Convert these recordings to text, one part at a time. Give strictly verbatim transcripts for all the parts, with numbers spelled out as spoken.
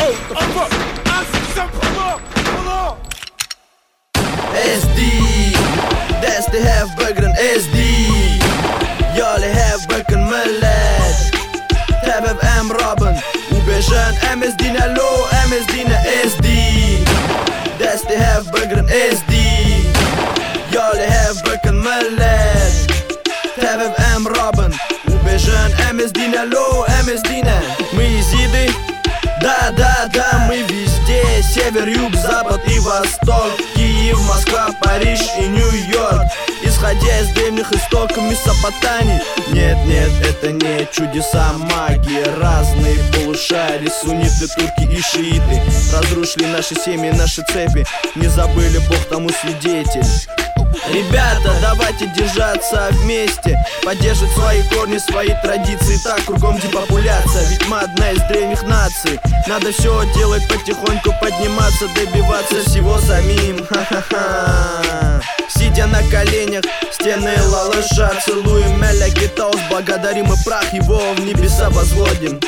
S D دستي هاف بقرن S D يالي هاف بقن ملات تابب ام رابن وبيجان ام اس دينا لو ام اس دينا S D دستي هاف بقرن S D يالي هاف بقن ملات تابب ام رابن وبيجان ام اس دينا لو ام اس دينا Мы езиды, да, да, да, мы везде. Север, юг, запад и восток. Киев, Москва, Париж и Нью-Йорк. Исходя из древних истоков Месопотамии. Нет, нет, это не чудеса магии. Разные полушария, сунниты, турки и шииты разрушили наши семьи, наши цепи. Не забыли, Бог тому свидетель. Ребята, давайте держаться вместе, поддерживать свои корни, свои традиции. Так, кругом депопуляция, ведь мы одна из древних наций. Надо все делать потихоньку, подниматься, добиваться всего самим. Ха-ха-ха. Сидя на коленях, стены лалыша целуем Эля Гитаус, благодарим и прах его в небеса возводим.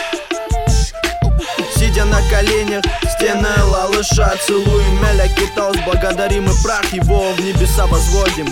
Сидя на коленях, стены лалыша целуем Эля Гитаус, благодарим и прах его в небеса возводим.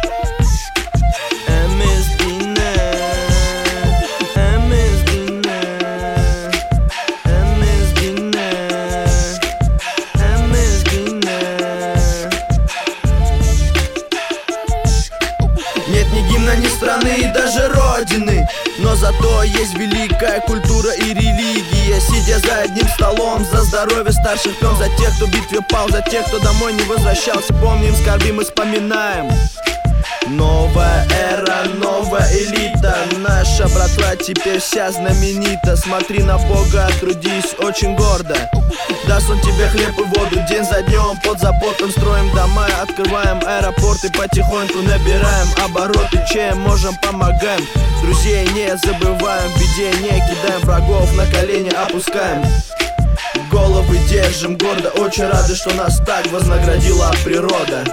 Нет ни гимна, ни страны и даже родины, но зато есть великая культура и религия. Сидя за одним столом, за здоровье старших пён, за тех, кто в битве пал, за тех, кто домой не возвращался. Помним, скорбим и вспоминаем. Новая эра, новая элита. Наша братва теперь вся знаменита. Смотри на Бога, трудись очень гордо. Даст он тебе хлеб и воду день за днем. Под запотом строим дома, открываем аэропорты, потихоньку набираем обороты. Чем можем, помогаем. Друзей не забываем, в беде не кидаем, врагов на колени опускаем. Головы держим гордо, очень рады, что нас так вознаградила природа.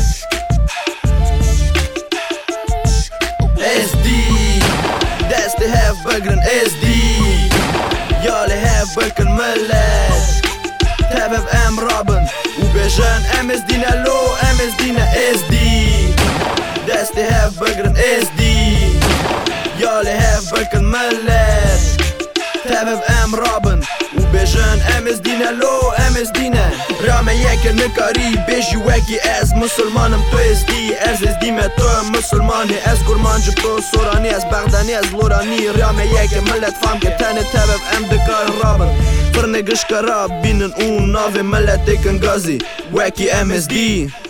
S D دستي هاف بقرن S D يالي هاف بقرن ملات تابب ام رابن وبيجان ام اس دينا لو ام اس دينا S D دستي هاف بقرن S D يالي هاف بقرن ملات تابب ام رابن وبيجان ام اس دينا لو ام اس دينا Rame jeke në kari, beshi weki es Musulmanëm të S D, es S D me të Musulmani, es kurman gjë për Sorani, es Bagdani, es Lorani Rame jeke më let fam ke tani tebeb em dëkar rabën Për në gëshka rab, binën unë nave më let e këngazi Weki M S D